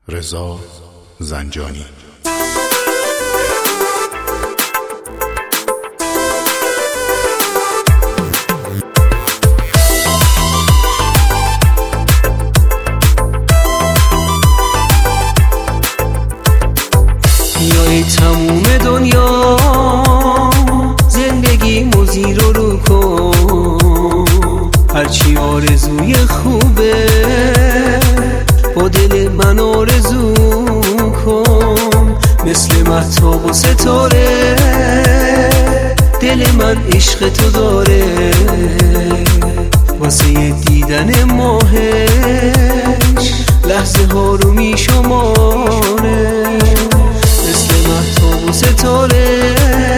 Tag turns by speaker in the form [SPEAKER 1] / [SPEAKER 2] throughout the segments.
[SPEAKER 1] رضا زنجانی.
[SPEAKER 2] ای تموم دنیا زندگی موزی رو کن، هرچی آرزوی خوبه با دل من آرزو کن. مثل مهتاب و ستاره دل من عشق تو داره، واسه دیدن ماهش لحظه ها رو می شماره. ستاره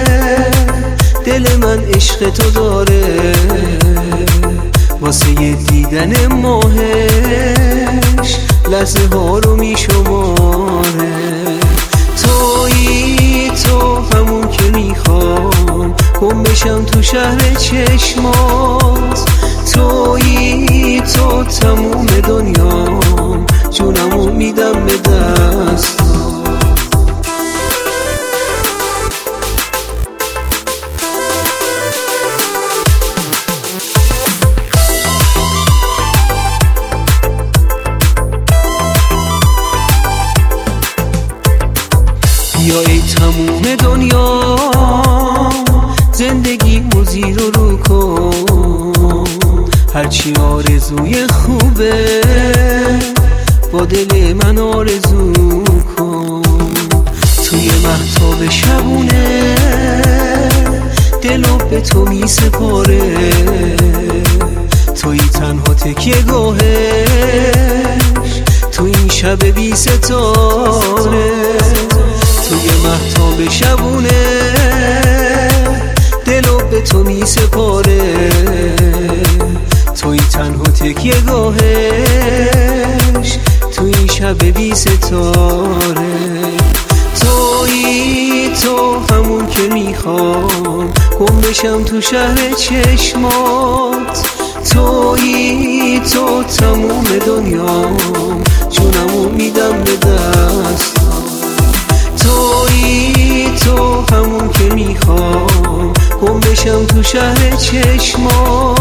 [SPEAKER 2] دل من عشق تو داره، واسه دیدن ماهش لحظه ها رو می شماره. تویی تو همون که میخوام گم بشم تو شهر چشمات. تویی تو تموم دنیام، جونمو میدم به دست. یا ای تموم دنیا زندگی موزی رو کن، هرچی آرزوی خوبه با دل من آرزو کن. توی مهتاب شبونه دلو به تو می سپاره، توی تنها تکیه گاهش تو این شب بی ستاره. توی مهتاب شبونه دلو به تو می سپاره، توی تنها تکیه گاهش تو این شب بی ستاره. توی تو همون که میخوام گم بشم تو شهر چشمات. توی تو تموم دنیام، جونمو میدم به دست. تویی تو همون که میخوام گم بشم تو شهر چشمات.